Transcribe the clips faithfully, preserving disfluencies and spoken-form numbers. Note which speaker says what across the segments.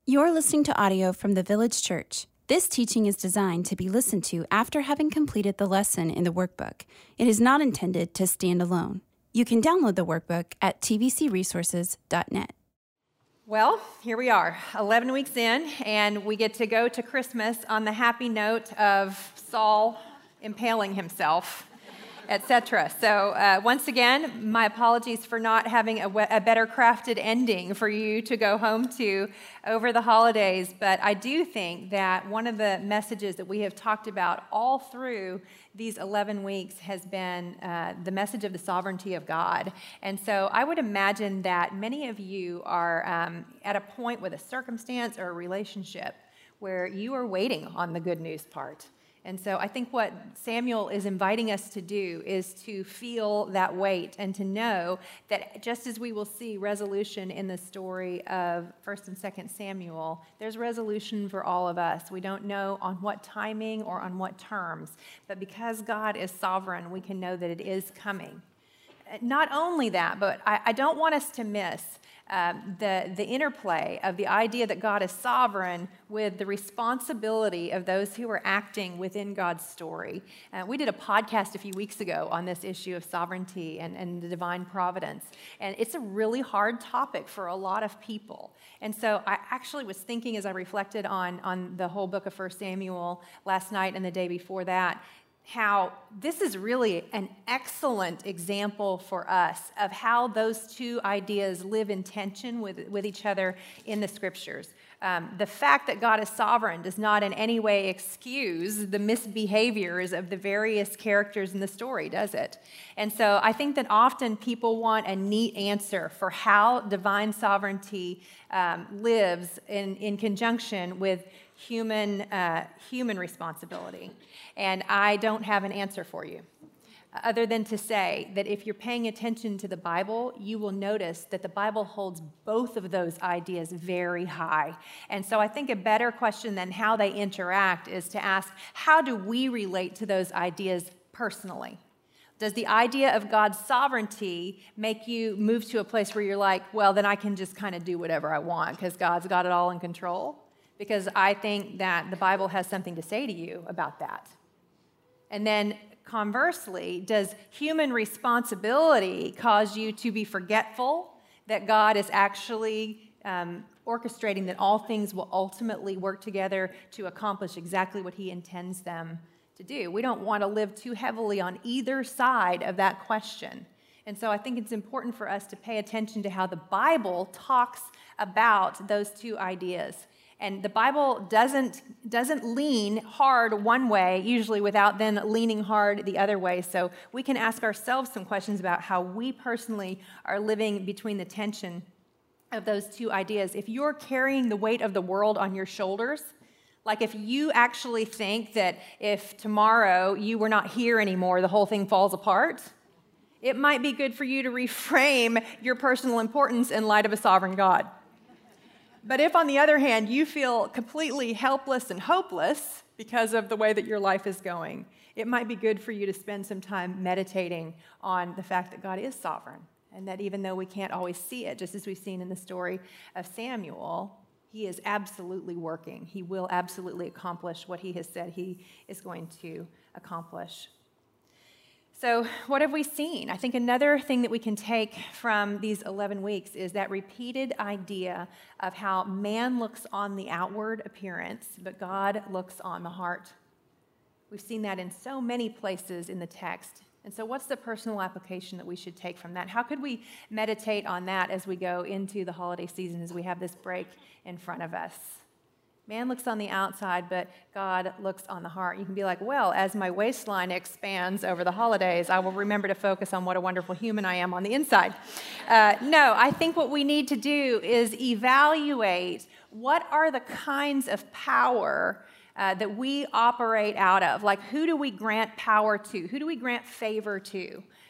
Speaker 1: You're listening to audio from the Village Church. This teaching is designed to be listened to after having completed the lesson in the workbook. It is not intended to stand alone. You can download the workbook at t v c resources dot net.
Speaker 2: Well, here we are, eleven weeks in, and we get to go to Christmas on the happy note of Saul impaling himself, et cetera. So uh, once again, my apologies for not having a, a better crafted ending for you to go home to over the holidays, but I do think that one of the messages that we have talked about all through these eleven weeks has been uh, the message of the sovereignty of God. And so I would imagine that many of you are um, at a point with a circumstance or a relationship where you are waiting on the good news part. And so I think what Samuel is inviting us to do is to feel that weight and to know that just as we will see resolution in the story of First and Second Samuel, there's resolution for all of us. We don't know on what timing or on what terms, but because God is sovereign, we can know that it is coming. Not only that, but I, I don't want us to miss Um, the, the interplay of the idea that God is sovereign with the responsibility of those who are acting within God's story. Uh, we did a podcast a few weeks ago on this issue of sovereignty and, and the divine providence, and it's a really hard topic for a lot of people. And so I actually was thinking as I reflected on, on the whole book of First Samuel last night and the day before that, how this is really an excellent example for us of how those two ideas live in tension with, with each other in the scriptures. Um, the fact that God is sovereign does not in any way excuse the misbehaviors of the various characters in the story, does it? And so I think that often people want a neat answer for how divine sovereignty um, lives in, in conjunction with human uh, human responsibility. And I don't have an answer for you, other than to say that if you're paying attention to the Bible, you will notice that the Bible holds both of those ideas very high. And so I think a better question than how they interact is to ask, how do we relate to those ideas personally? Does the idea of God's sovereignty make you move to a place where you're like, well, then I can just kind of do whatever I want because God's got it all in control? Because I think that the Bible has something to say to you about that. And then conversely, does human responsibility cause you to be forgetful that God is actually um, orchestrating that all things will ultimately work together to accomplish exactly what he intends them to do? We don't want to live too heavily on either side of that question. And so I think it's important for us to pay attention to how the Bible talks about those two ideas. And the Bible doesn't, doesn't lean hard one way, usually without then leaning hard the other way. So we can ask ourselves some questions about how we personally are living between the tension of those two ideas. If you're carrying the weight of the world on your shoulders, like if you actually think that if tomorrow you were not here anymore, the whole thing falls apart, it might be good for you to reframe your personal importance in light of a sovereign God. But if, on the other hand, you feel completely helpless and hopeless because of the way that your life is going, it might be good for you to spend some time meditating on the fact that God is sovereign, and that even though we can't always see it, just as we've seen in the story of Samuel, he is absolutely working. He will absolutely accomplish what he has said he is going to accomplish. So what have we seen? I think another thing that we can take from these eleven weeks is that repeated idea of how man looks on the outward appearance, but God looks on the heart. We've seen that in so many places in the text. And so what's the personal application that we should take from that? How could we meditate on that as we go into the holiday season, as we have this break in front of us? Man looks on the outside, but God looks on the heart. You can be like, well, as my waistline expands over the holidays, I will remember to focus on what a wonderful human I am on the inside. Uh, no, I think what we need to do is evaluate what are the kinds of power uh, that we operate out of. Like, who do we grant power to? Who do we grant favor to?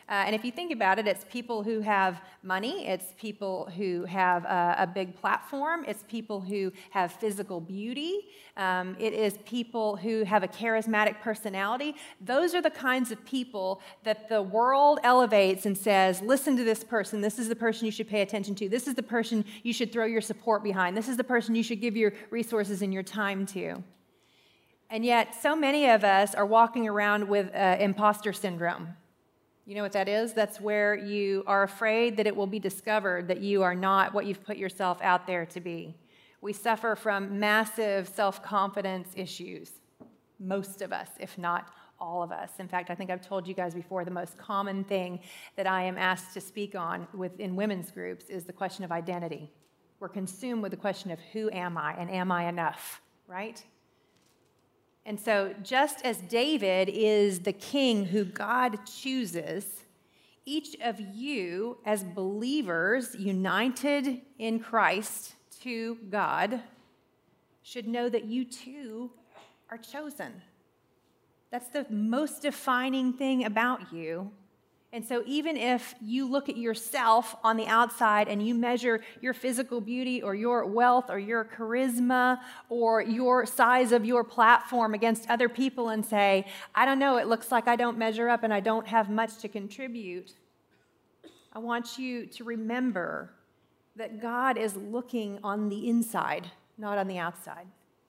Speaker 2: Uh, and if you think about it, it's people who have money, it's people who have a, a big platform, it's people who have physical beauty, um, it is people who have a charismatic personality. Those are the kinds of people that the world elevates and says, listen to this person, this is the person you should pay attention to, this is the person you should throw your support behind, this is the person you should give your resources and your time to. And yet, so many of us are walking around with uh, imposter syndrome. You know what that is? That's where you are afraid that it will be discovered that you are not what you've put yourself out there to be. We suffer from massive self-confidence issues, most of us, if not all of us. In fact, I think I've told you guys before, the most common thing that I am asked to speak on within women's groups is the question of identity. We're consumed with the question of who am I and am I enough, right? And so just as David is the king who God chooses, each of you as believers united in Christ to God should know that you too are chosen. That's the most defining thing about you. And so even if you look at yourself on the outside and you measure your physical beauty or your wealth or your charisma or your size of your platform against other people and say, I don't know, it looks like I don't measure up and I don't have much to contribute, I want you to remember that God is looking on the inside, not on the outside.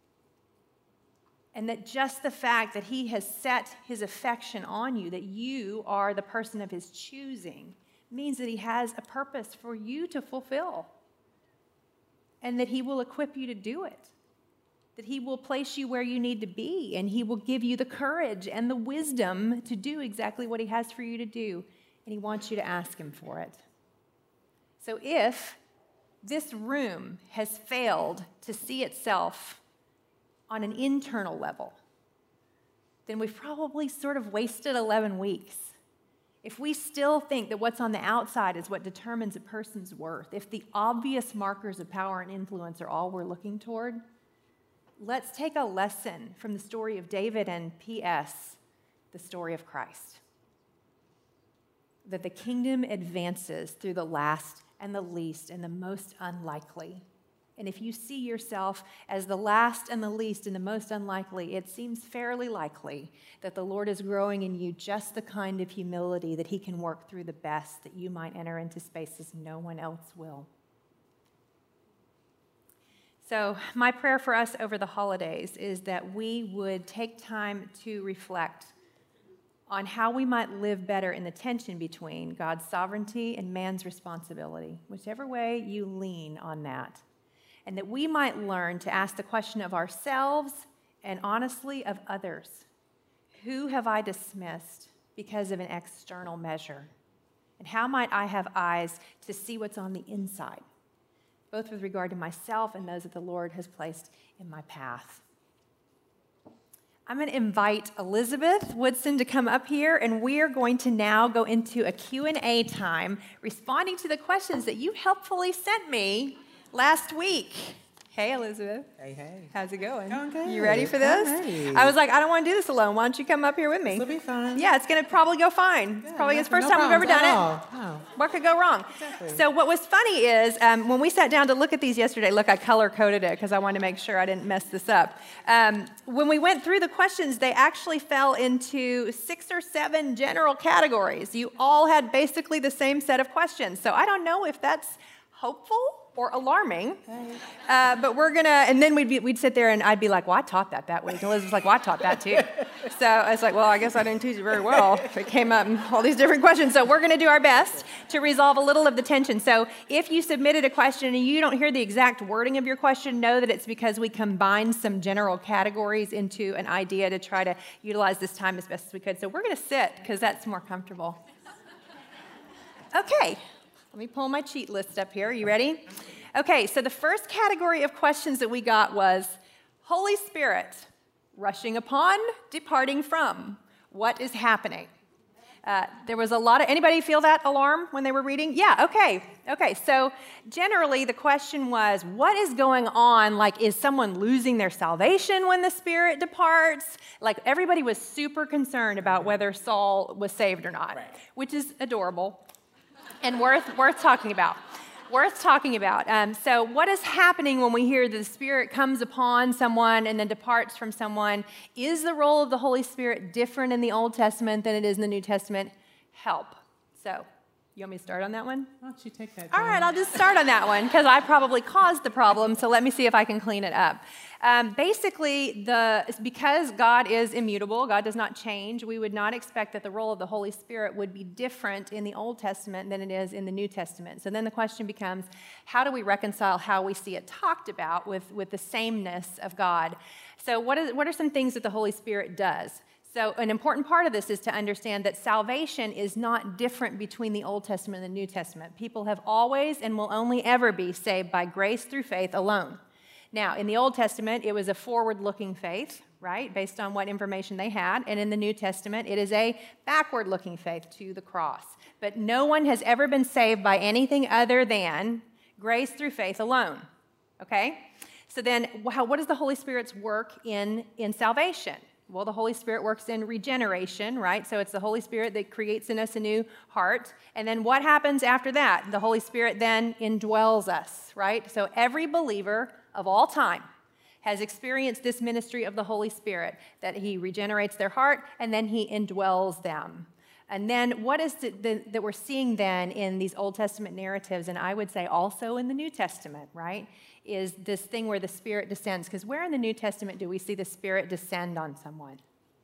Speaker 2: And that just the fact that he has set his affection on you, that you are the person of his choosing, means that he has a purpose for you to fulfill. And that he will equip you to do it. That he will place you where you need to be. And he will give you the courage and the wisdom to do exactly what he has for you to do. And he wants you to ask him for it. So if this room has failed to see itself on an internal level, then we've probably sort of wasted eleven weeks. If we still think that what's on the outside is what determines a person's worth, if the obvious markers of power and influence are all we're looking toward, let's take a lesson from the story of David and P S, the story of Christ. That the kingdom advances through the last and the least and the most unlikely. And if you see yourself as the last and the least and the most unlikely, it seems fairly likely that the Lord is growing in you just the kind of humility that he can work through the best, that you might enter into spaces no one else will. So my prayer for us over the holidays is that we would take time to reflect on how we might live better in the tension between God's sovereignty and man's responsibility, whichever way you lean on that. And that we might learn to ask the question of ourselves and honestly of others. Who have I dismissed because of an external measure? And how might I have eyes to see what's on the inside, both with regard to myself and those that the Lord has placed in my path? I'm going to invite Elizabeth Woodson to come up here, and we are going to now go into a Q and A time, responding to the questions that you helpfully sent me last week. Hey, Elizabeth.
Speaker 3: Hey, hey.
Speaker 2: How's it going?
Speaker 3: Going good.
Speaker 2: You ready for this?
Speaker 3: I'm ready.
Speaker 2: I was like, I don't want to do this alone. Why don't you come up here with me?
Speaker 3: It'll be fun.
Speaker 2: Yeah, it's going to probably go fine.
Speaker 3: Yeah,
Speaker 2: it's probably
Speaker 3: no,
Speaker 2: the first
Speaker 3: no
Speaker 2: time we've ever done
Speaker 3: problems
Speaker 2: it.
Speaker 3: at all. No.
Speaker 2: What could go wrong?
Speaker 3: Exactly.
Speaker 2: So what was funny is um, when we sat down to look at these yesterday, look, I color-coded it because I wanted to make sure I didn't mess this up. Um, when we went through the questions, they actually fell into six or seven general categories. You all had basically the same set of questions. So I don't know if that's hopeful or alarming, uh, but we're gonna, and then we'd be, we'd sit there and I'd be like, well, I taught that that way. And Elizabeth's like, well, I taught that too. So I was like, well, I guess I didn't teach it very well if it came up in all these different questions. So we're gonna do our best to resolve a little of the tension. So if you submitted a question and you don't hear the exact wording of your question, know that it's because we combined some general categories into an idea to try to utilize this time as best as we could. So we're gonna sit because that's more comfortable. Okay. Let me pull my cheat list up here. Are you ready? Okay, so the first category of questions that we got was Holy Spirit, rushing upon, departing from. What is happening? Uh, there was a lot of, anybody feel that alarm when they were reading? Yeah, okay, okay. So generally the question was, what is going on? Like, is someone losing their salvation when the Spirit departs? Like, everybody was super concerned about whether Saul was saved or not, right. Which is adorable and worth worth talking about. Worth talking about. Um, so what is happening when we hear that the Spirit comes upon someone and then departs from someone? Is the role of the Holy Spirit different in the Old Testament than it is in the New Testament? Help. So, you want me to start on that one?
Speaker 3: Why don't you take that?
Speaker 2: All right, I'll just start on that one because I probably caused the problem, so let me see if I can clean it up. Um, basically, the because God is immutable, God does not change, we would not expect that the role of the Holy Spirit would be different in the Old Testament than it is in the New Testament. So then the question becomes, how do we reconcile how we see it talked about with, with the sameness of God? So what is what are some things that the Holy Spirit does? So an important part of this is to understand that salvation is not different between the Old Testament and the New Testament. People have always and will only ever be saved by grace through faith alone. Now, in the Old Testament, it was a forward-looking faith, right, based on what information they had. And in the New Testament, it is a backward-looking faith to the cross. But no one has ever been saved by anything other than grace through faith alone, okay? So then, how, what is the Holy Spirit's work in, in salvation? Well, the Holy Spirit works in regeneration, right? So it's the Holy Spirit that creates in us a new heart. And then what happens after that? The Holy Spirit then indwells us, right? So every believer of all time has experienced this ministry of the Holy Spirit, that he regenerates their heart and then he indwells them. And then what is it that, that we're seeing then in these Old Testament narratives, and I would say also in the New Testament, right, is this thing where the Spirit descends. Because where in the New Testament do we see the Spirit descend on someone?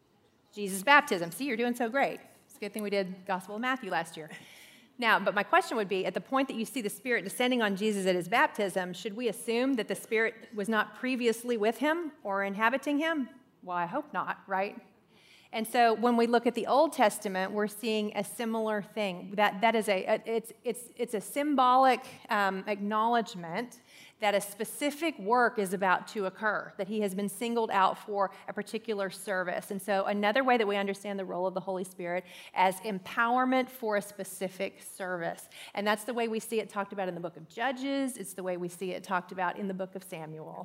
Speaker 2: Jesus' baptism. See, you're doing so great. It's a good thing we did Gospel of Matthew last year. Now, but my question would be, at the point that you see the Spirit descending on Jesus at his baptism, should we assume that the Spirit was not previously with him or inhabiting him? Well, I hope not, right? And so when we look at the Old Testament, we're seeing a similar thing. That that is a, a it's it's it's a symbolic um, acknowledgement that a specific work is about to occur, that he has been singled out for a particular service. And so another way that we understand the role of the Holy Spirit as empowerment for a specific service. And that's the way we see it talked about in the book of Judges. It's the way we see it talked about in the book of Samuel.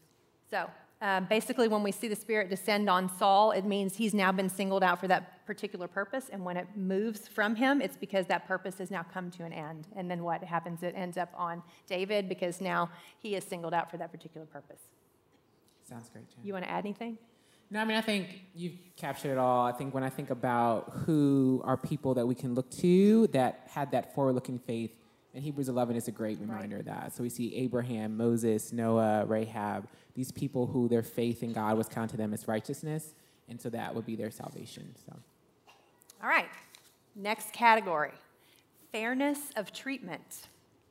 Speaker 2: So Um, basically, when we see the Spirit descend on Saul, it means he's now been singled out for that particular purpose, and when it moves from him, it's because that purpose has now come to an end. And then what happens? It ends up on David, because now he is singled out for that particular purpose.
Speaker 3: Sounds great, Jen.
Speaker 2: You want to add anything?
Speaker 3: No, I mean, I think you've captured it all. I think when I think about who are people that we can look to that had that forward-looking faith, and Hebrews eleven is a great reminder right. of that. So we see Abraham, Moses, Noah, Rahab, these people who their faith in God was counted to them as righteousness, and so that would be their salvation. So,
Speaker 2: all right, next category, fairness of treatment.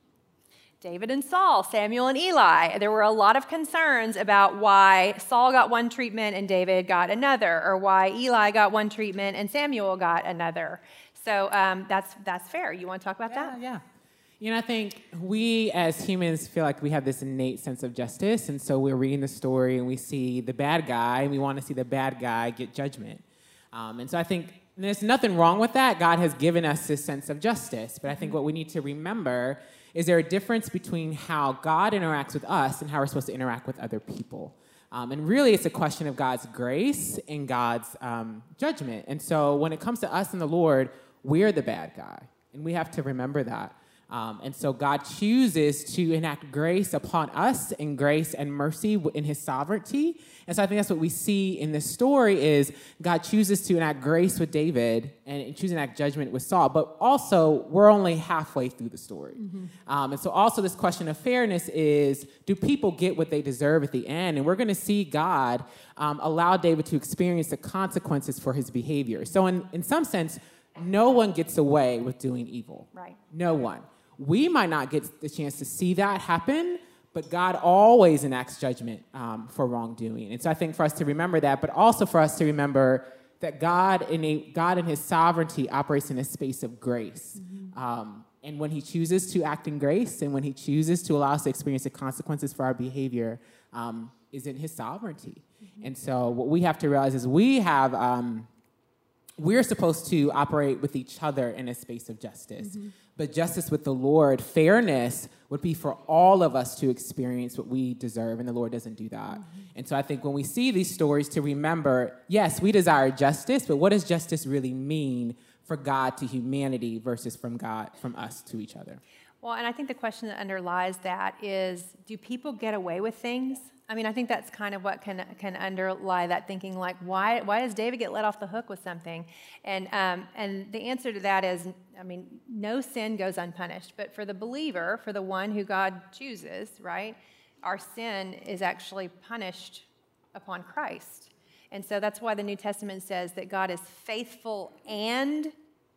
Speaker 2: David and Saul, Samuel and Eli. There were a lot of concerns about why Saul got one treatment and David got another, or why Eli got one treatment and Samuel got another. So um, that's that's fair. You want to talk about
Speaker 3: yeah,
Speaker 2: that?
Speaker 3: Yeah. You know, I think we as humans feel like we have this innate sense of justice, and so we're reading the story and we see the bad guy, and we want to see the bad guy get judgment. Um, and so I think there's nothing wrong with that. God has given us this sense of justice, but I think what we need to remember is there a difference between how God interacts with us and how we're supposed to interact with other people. Um, and really, it's a question of God's grace and God's um, judgment. And so when it comes to us and the Lord, we're the bad guy, and we have to remember that. Um, and so God chooses to enact grace upon us and grace and mercy in his sovereignty. And so I think that's what we see in this story is God chooses to enact grace with David and chooses to enact judgment with Saul. But also, we're only halfway through the story. Mm-hmm. Um, and so also this question of fairness is, do people get what they deserve at the end? And we're going to see God um, allow David to experience the consequences for his behavior. So in, in some sense, no one gets away with doing evil.
Speaker 2: Right.
Speaker 3: No one. We might not get the chance to see that happen, but God always enacts judgment um, for wrongdoing. And so I think for us to remember that, but also for us to remember that God in, a, God in his sovereignty operates in a space of grace. Mm-hmm. Um, and when he chooses to act in grace and when he chooses to allow us to experience the consequences for our behavior um, is in his sovereignty. Mm-hmm. And so what we have to realize is we have... Um, we're supposed to operate with each other in a space of justice. Mm-hmm. But justice with the Lord, fairness, would be for all of us to experience what we deserve, and the Lord doesn't do that. Mm-hmm. And so I think when we see these stories, to remember, yes, we desire justice, but what does justice really mean for God to humanity versus from God, from us to each other?
Speaker 2: Well, and I think the question that underlies that is, do people get away with things? I mean, I think that's kind of what can can underlie that thinking, like, why why does David get let off the hook with something? And um, and the answer to that is, I mean, no sin goes unpunished. But for the believer, for the one who God chooses, right, our sin is actually punished upon Christ. And so that's why the New Testament says that God is faithful and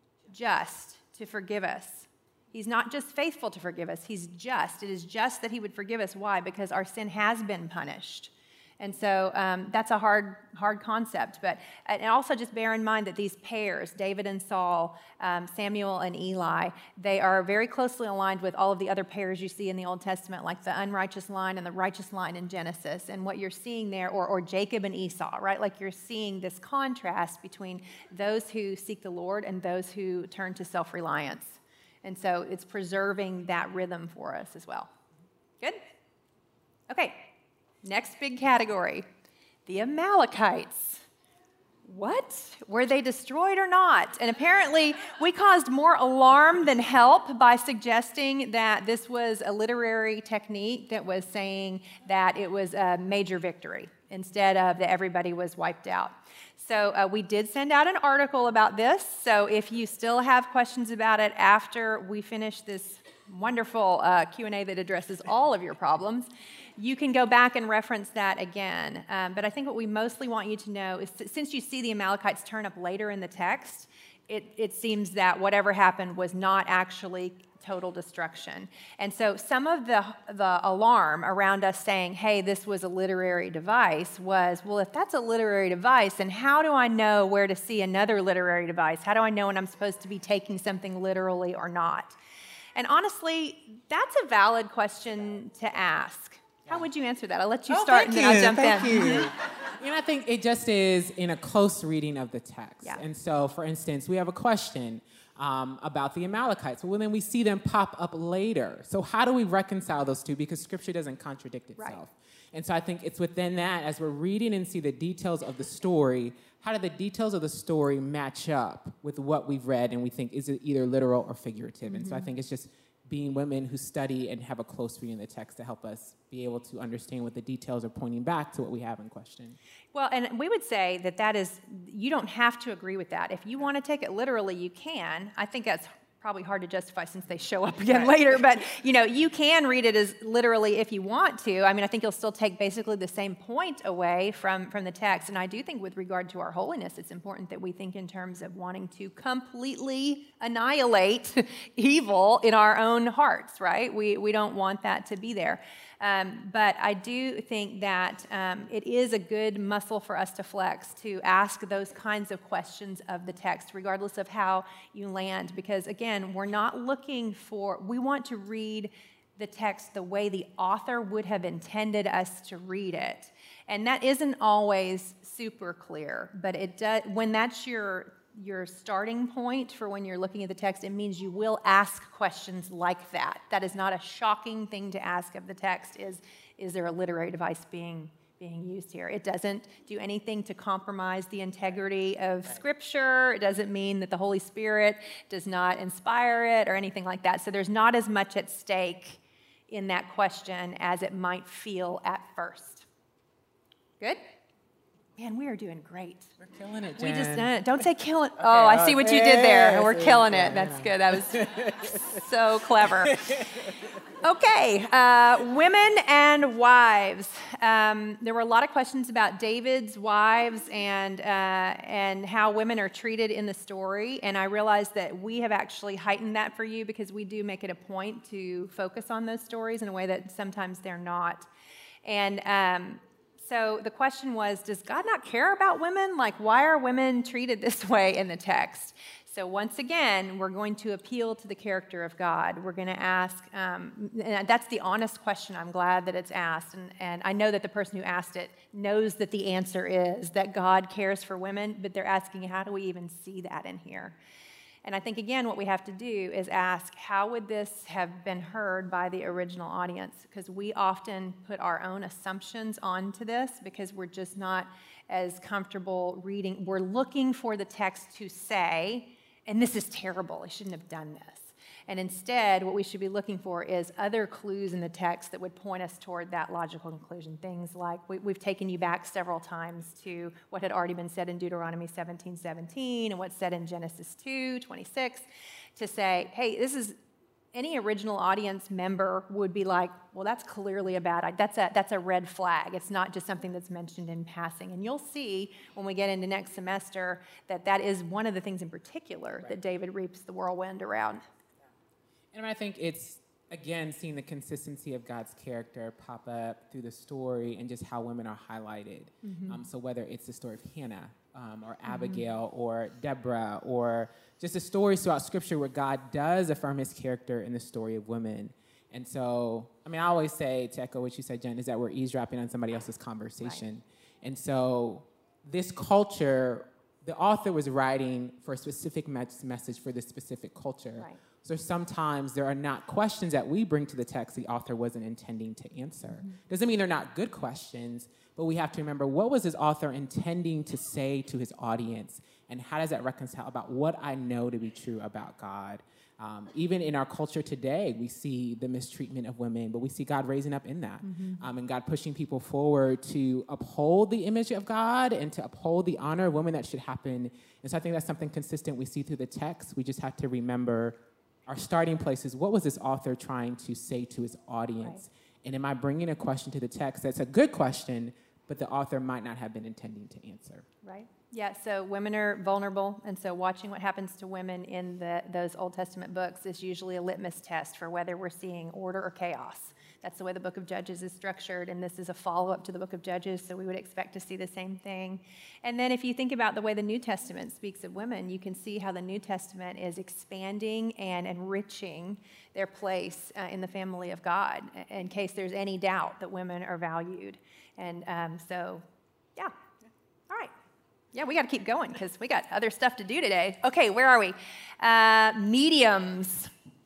Speaker 2: just to forgive us. He's not just faithful to forgive us, he's just. It is just that he would forgive us. Why? Because our sin has been punished. And so um, that's a hard hard concept. But and also just bear in mind that these pairs, David and Saul, um, Samuel and Eli, they are very closely aligned with all of the other pairs you see in the Old Testament, like the unrighteous line and the righteous line in Genesis. And what you're seeing there, or, or Jacob and Esau, right? Like you're seeing this contrast between those who seek the Lord and those who turn to self-reliance. And so it's preserving that rhythm for us as well. Good? Okay, next big category, the Amalekites. What? Were they destroyed or not? And apparently we caused more alarm than help by suggesting that this was a literary technique that was saying that it was a major victory instead of that everybody was wiped out. So uh, we did send out an article about this. So if you still have questions about it after we finish this wonderful uh, Q and A that addresses all of your problems, you can go back and reference that again. Um, but I think what we mostly want you to know is that since you see the Amalekites turn up later in the text, it, it seems that whatever happened was not actually total destruction. And so some of the, the alarm around us saying, hey, this was a literary device was, well, if that's a literary device, then how do I know where to see another literary device? How do I know when I'm supposed to be taking something literally or not? And honestly, that's a valid question to ask. How would you answer that? I'll let you
Speaker 3: oh,
Speaker 2: start and then
Speaker 3: you.
Speaker 2: I'll jump
Speaker 3: thank
Speaker 2: in.
Speaker 3: You. You know, I think it just is in a close reading of the text.
Speaker 2: Yeah.
Speaker 3: And so, for instance, we have a question um, about the Amalekites. Well, then we see them pop up later. So how do we reconcile those two? Because Scripture doesn't contradict itself.
Speaker 2: Right.
Speaker 3: And so I think it's within that, as we're reading and see the details of the story, how do the details of the story match up with what we've read and we think, is it either literal or figurative? Mm-hmm. And so I think it's just being women who study and have a close reading of the text to help us be able to understand what the details are pointing back to what we have in question.
Speaker 2: Well, and we would say that that is, you don't have to agree with that. If you want to take it literally, you can. I think that's probably hard to justify since they show up again right. later, but you know, you can read it as literally if you want to. I mean, I think you'll still take basically the same point away from, from the text. And I do think with regard to our holiness, it's important that we think in terms of wanting to completely annihilate evil in our own hearts, right? We, we don't want that to be there. Um, but I do think that um, it is a good muscle for us to flex to ask those kinds of questions of the text, regardless of how you land. Because again, we're not looking for, we want to read the text the way the author would have intended us to read it. And that isn't always super clear, but it does, when that's your your starting point for when you're looking at the text, it means you will ask questions like that. That is not a shocking thing to ask of the text, is, is there a literary device being, being used here? It doesn't do anything to compromise the integrity of right. Scripture. It doesn't mean that the Holy Spirit does not inspire it or anything like that. So there's not as much at stake in that question as it might feel at first. Good? Man, we are doing great.
Speaker 3: We're killing it, Jen.
Speaker 2: We just uh, don't say killing.
Speaker 3: Okay,
Speaker 2: oh, I see what you did there. We're killing
Speaker 3: yeah,
Speaker 2: it. That's
Speaker 3: yeah.
Speaker 2: good. That was so clever. Okay, uh, women and wives. Um, there were a lot of questions about David's wives and uh, and how women are treated in the story. And I realized that we have actually heightened that for you because we do make it a point to focus on those stories in a way that sometimes they're not. And um, So the question was, does God not care about women? Like, why are women treated this way in the text? So once again, we're going to appeal to the character of God. We're going to ask, um, and that's the honest question. I'm glad that it's asked. And, and I know that the person who asked it knows that the answer is that God cares for women, but they're asking, how do we even see that in here? And I think, again, what we have to do is ask, how would this have been heard by the original audience? Because we often put our own assumptions onto this because we're just not as comfortable reading. We're looking for the text to say, and this is terrible, I shouldn't have done this. And instead, what we should be looking for is other clues in the text that would point us toward that logical conclusion. Things like, we, we've taken you back several times to what had already been said in Deuteronomy seventeen seventeen and what's said in Genesis two twenty-six to say, hey, this is, any original audience member would be like, well, that's clearly a bad idea. That's a, that's a red flag. It's not just something that's mentioned in passing. And you'll see when we get into next semester that that is one of the things in particular that David reaps the whirlwind around.
Speaker 3: And I think it's, again, seeing the consistency of God's character pop up through the story and just how women are highlighted. Mm-hmm. Um, so whether it's the story of Hannah um, or Abigail mm-hmm. or Deborah or just the stories throughout Scripture where God does affirm his character in the story of women. And so, I mean, I always say, to echo what you said, Jen, is that we're eavesdropping on somebody else's conversation. Right. And so this culture, the author was writing for a specific message for this specific culture. Right. So sometimes there are not questions that we bring to the text the author wasn't intending to answer. Mm-hmm. Doesn't mean they're not good questions, but we have to remember, what was this author intending to say to his audience, and how does that reconcile about what I know to be true about God? Um, even in our culture today, we see the mistreatment of women, but we see God raising up in that, mm-hmm. um, and God pushing people forward to uphold the image of God and to uphold the honor of women that should happen. And so I think that's something consistent we see through the text. We just have to remember our starting place is, what was this author trying to say to his audience? Right. And am I bringing a question to the text that's a good question, but the author might not have been intending to answer?
Speaker 2: Right. Yeah, so women are vulnerable, and so watching what happens to women in the, those Old Testament books is usually a litmus test for whether we're seeing order or chaos. That's the way the book of Judges is structured, and this is a follow-up to the book of Judges, so we would expect to see the same thing. And then if you think about the way the New Testament speaks of women, you can see how the New Testament is expanding and enriching their place uh, in the family of God, in case there's any doubt that women are valued. And um, so, yeah. All right. Yeah, we got to keep going because we got other stuff to do today. Okay, where are we? Uh, mediums.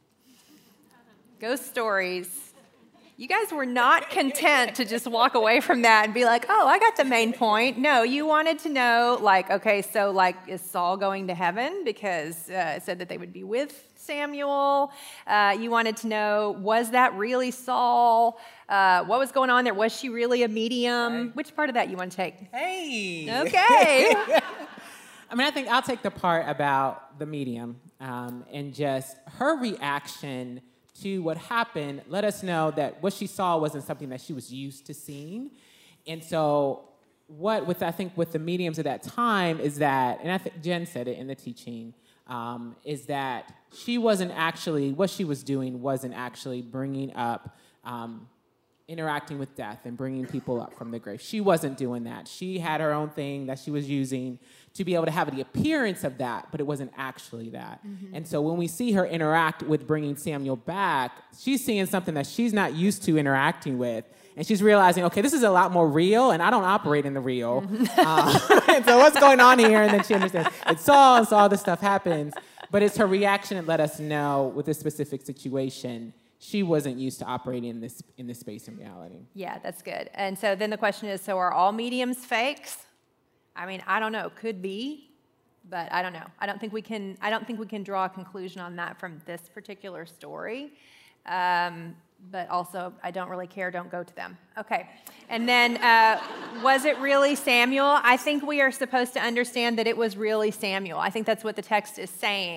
Speaker 2: Ghost stories. You guys were not content to just walk away from that and be like, oh, I got the main point. No, you wanted to know, like, okay, so, like, is Saul going to heaven? Because uh, it said that they would be with Samuel. Uh, you wanted to know, was that really Saul? Uh, what was going on there? Was she really a medium? Right. Which part of that you want to take?
Speaker 3: Hey.
Speaker 2: Okay.
Speaker 3: I mean, I think I'll take the part about the medium um, and just her reaction to what happened. Let us know that what she saw wasn't something that she was used to seeing. And so what, with I think with the mediums of that time is that, and I think Jen said it in the teaching, um, is that she wasn't actually, what she was doing wasn't actually bringing up, um, interacting with death and bringing people up from the grave. She wasn't doing that. She had her own thing that she was using to be able to have the appearance of that, but it wasn't actually that. Mm-hmm. And so when we see her interact with bringing Samuel back, she's seeing something that she's not used to interacting with. And she's realizing, okay, this is a lot more real, and I don't operate in the real. Mm-hmm. uh, and so what's going on here? And then she understands it's Saul, and so all this stuff happens. But it's her reaction that let us know with this specific situation, she wasn't used to operating in this in this space in reality.
Speaker 2: Yeah, that's good. And so then the question is, so are all mediums fakes? I mean, I don't know. Could be, but I don't know. I don't think we can. I don't think we can draw a conclusion on that from this particular story. Um, but also, I don't really care. Don't go to them. Okay. And then, uh, was it really Samuel? I think we are supposed to understand that it was really Samuel. I think that's what the text is saying.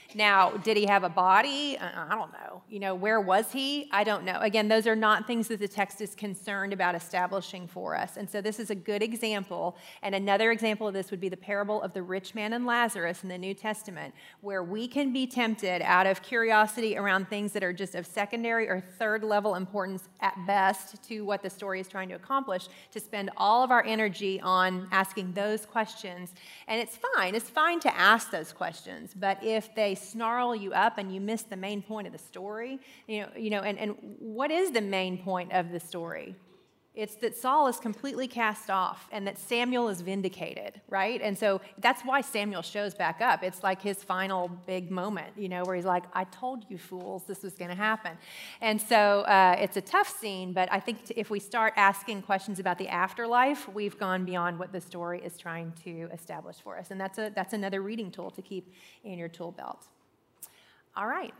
Speaker 2: Now, did he have a body? I don't know. You know, where was he? I don't know. Again, those are not things that the text is concerned about establishing for us. And so this is a good example. And another example of this would be the parable of the rich man and Lazarus in the New Testament, where we can be tempted out of curiosity around things that are just of secondary or third level importance at best to what the story is trying to accomplish, to spend all of our energy on asking those questions. And it's fine. It's fine to ask those questions. But if they snarl you up and you miss the main point of the story, you know, you know, and, and what is the main point of the story? It's that Saul is completely cast off and that Samuel is vindicated, right? And so that's why Samuel shows back up. It's like his final big moment, you know, where he's like, I told you fools this was going to happen. And so uh, it's a tough scene, but I think if we start asking questions about the afterlife, we've gone beyond what the story is trying to establish for us. And that's a that's another reading tool to keep in your tool belt. All right.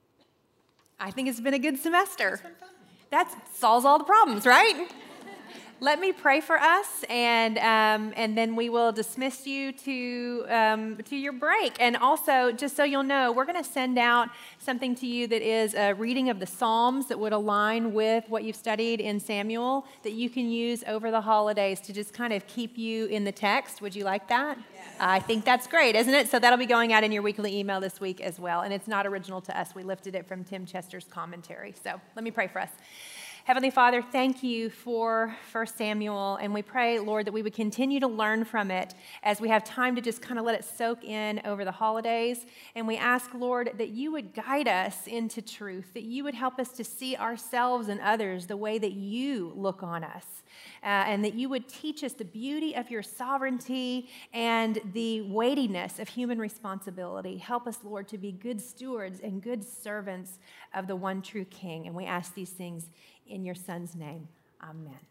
Speaker 2: I think it's been a good semester. That solves all the problems, right? Let me pray for us, and um, and then we will dismiss you to um, to your break. And also, just so you'll know, we're going to send out something to you that is a reading of the Psalms that would align with what you've studied in Samuel that you can use over the holidays to just kind of keep you in the text. Would you like that? Yes. I think that's great, isn't it? So that'll be going out in your weekly email this week as well. And it's not original to us. We lifted it from Tim Chester's commentary. So let me pray for us. Heavenly Father, thank you for First Samuel, and we pray, Lord, that we would continue to learn from it as we have time to just kind of let it soak in over the holidays. And we ask, Lord, that you would guide us into truth, that you would help us to see ourselves and others the way that you look on us, uh, and that you would teach us the beauty of your sovereignty and the weightiness of human responsibility. Help us, Lord, to be good stewards and good servants of the one true King. And we ask these things in your Son's name. Amen.